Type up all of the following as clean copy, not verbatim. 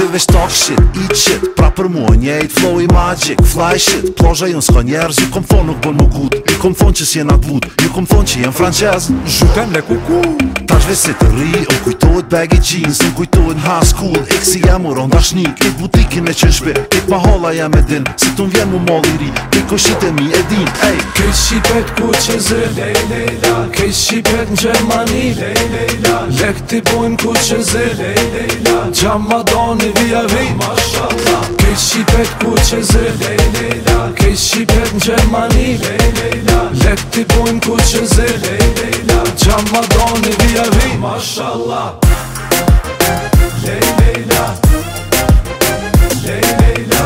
veç talk shit, eat shit. Pra për mua njejt flow i magic, fly shit. Plazha jon s'ka njerëz, ju kom thonë nuk bën më gut. Ju kom thonë që s'jena t'vut, ju kom thonë që jem francez. Zhytem le kuku. Tash veç si të ri, kujtohet baggy jeans, kujtohet high school. Eksi jam u ron dashni, kit butikin e qen shpi. Kit mahalla jam e din, si t'un vjen mu malli ri. Kit koshit e mi e din, ej. Kejt shqipet ku që zë, lejlejla. Kejt shqipet në Gjermani, lejlejla. Lek t'i bojnë ku që zë, lejlejla. Gjamadoni via vi, mashallah. Kejt shqipet ku që zë, lejlejla. Kejt shqipet në Gjermani, lejlejla. Lek t'i bojnë ku që zë, lejlejla. Gjamadoni via vi, mashallah. Lejlejla. Lejlejla.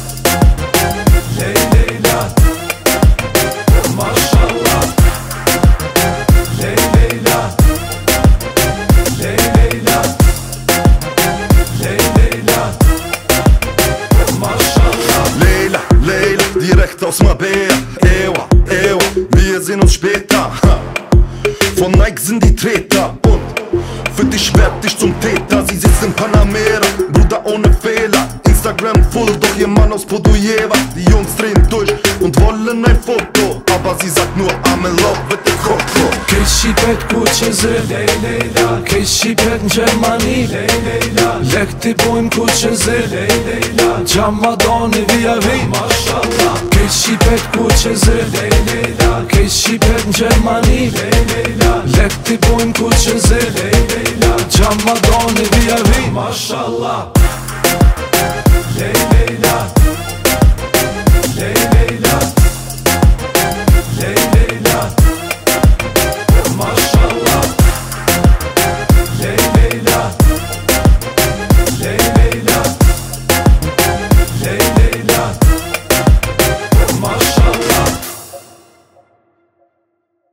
Lejlejla. Mashallah. Lejlejla. Lejlejla. Lejlejla. Mashallah. Lejla, Lejla, direkt aus Mabea. Ewa, ewa, wir sehen uns später. Von Nike sind die Treter und für dich werd ich zum Täter. Sie sitzt in Panamera, Bruder ohne Fehler. Instagram full, doch ihr Mann aus Podujeva. Die Jungs drehen durch und wollen ein Foto, aber sie sagt nur I'm in love with the Coco. Kejt shqipet ku që zë, lejlejla. Kejt shqipet në Gjermani, lejlejla. Lek t'i bojnë ku që zë, lejlejla. Gjamadoni via vi, mashallah. Kejt shqipet ku që zë, lejlejla. Kejt shqipet në Gjermani, lejlejla. Lek t'i bojnë ku që zë, lejlejla. Gjamadoni via vi, mashallah.